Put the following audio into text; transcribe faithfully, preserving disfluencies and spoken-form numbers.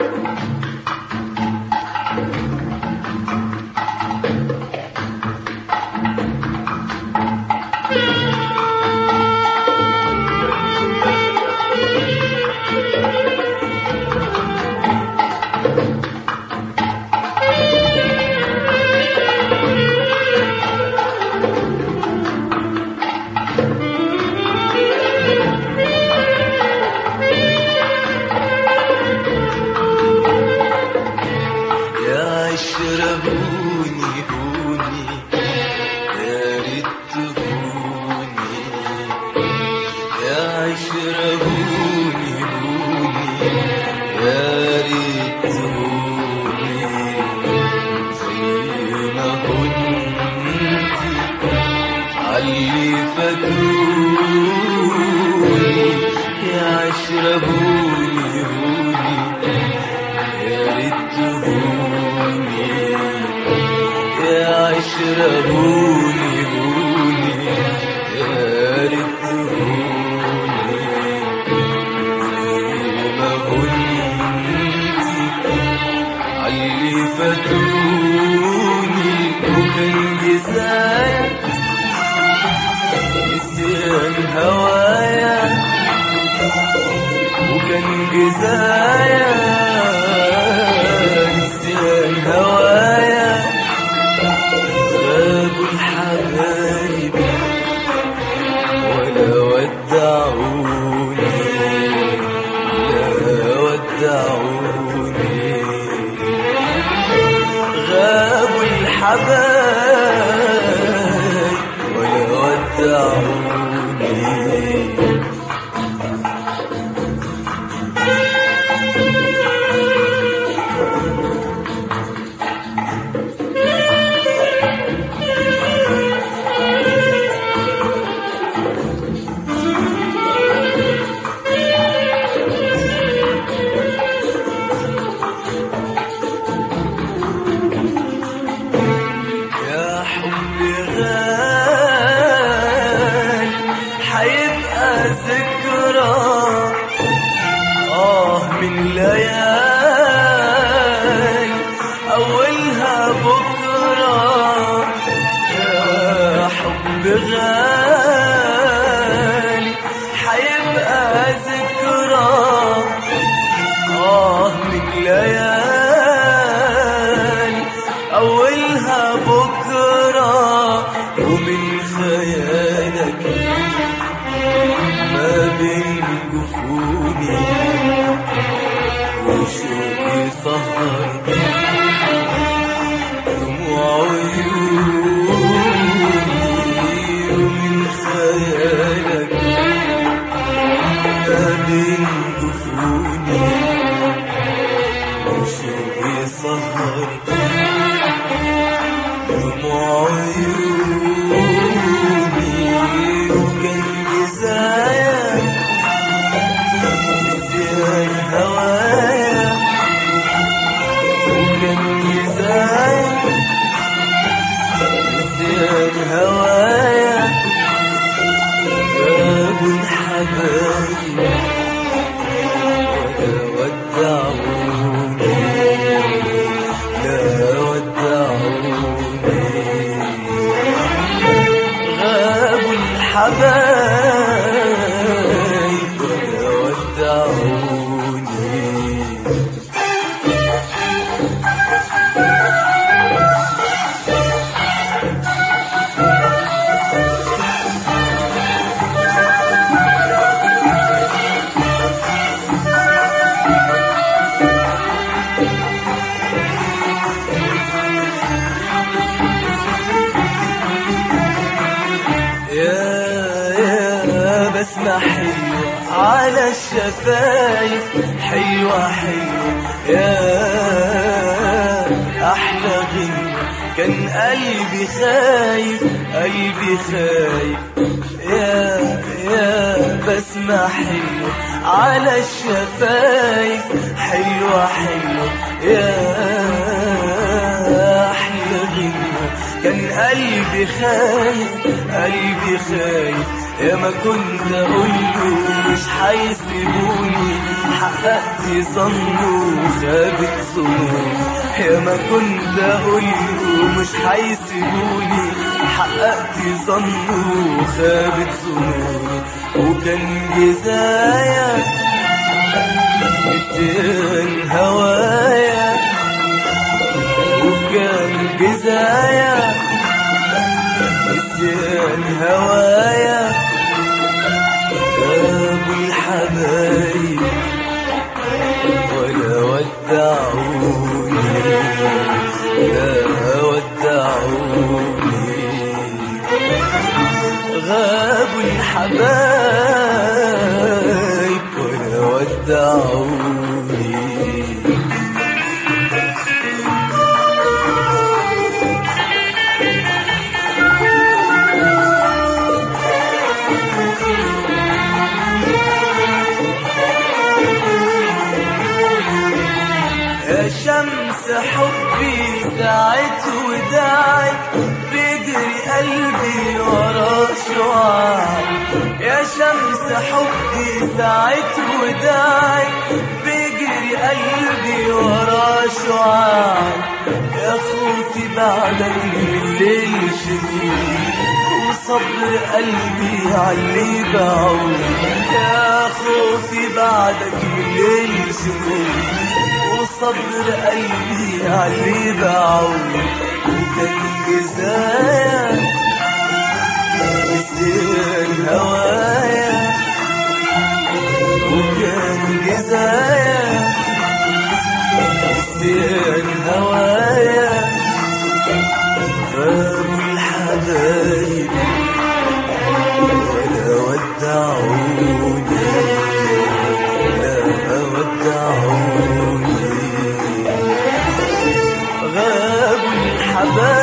اشربوني بوني يا ريت تهوني، يا اشربوني بوني يا ريت تهوني، زي ما كنتي عاللي فاتوني، يا اشربوني بوني يا ريت تهوني، يا اشربوني بوني يا ريت تهوني، زي ما كنتي عاللي فاتوني، وكان جزايا نسيان هوايا، وكان جزايا نسيان هوايا، غابوا الحبايب ولا ودعوني، لا ودعوني، غابوا الحبايب ولا ودعوني. حيبقى ذكرى آه من ليالي أولها بكرة، يا حب غالي حيبقى ذكرى آه من ليالي أولها بكرة، ومن خيالك ما بين جفوني وشوقي سهر دموع عيوني، ومن خيالك ما بين جفوني وشوقي سهر دموع عيوني، وكان جزايا نسيان هوايا، وكان جزايا نسيان هوايا، غابوا الحبايب ولا ودعوني، لا ودعوني، غابوا الحبايب ولا ودعوني. بسمة حلوة على الشفايف، حلوة حلوة يا أحلى غنى، كان قلبي خايف قلبي خايف، يا يا بسمة حلوة على الشفايف، حلوة حلوة يا أحلى غنى، كان قلبي خايف قلبي خايف، يا ما كنت اقوله مش حيسيبوني، حققت ظنه وخابت ظنوني. يا ما كنت اقوله مش حيسيبوني، حققت ظنه وخابت ظنوني. وكان جزايا نسيان هوايا، وكان جزايا نسيان هوايا. جابوا الحبايب ولا ودعوني، لا ودعوني. غابوا الحبايب ولا ودعوني. يا شمس حبي ساعت وداعك، بيجري قلبي ورا شعاعك. يا شمس حبي ساعت وداعك، بيجري قلبي ورا شعاعك. يا خوفي بعدك من الليل شديد، وصبر قلبي عاللي بعود. يا خوفي بعدك من الليل شديد، وصبر قلبي عاللي بعود. وكان جزايا نسيان هوايا، وكان جزايا نسيان هوايا. غابوا الحبايب ولا ودعوني، لا ودعوني. غابوا الحبايب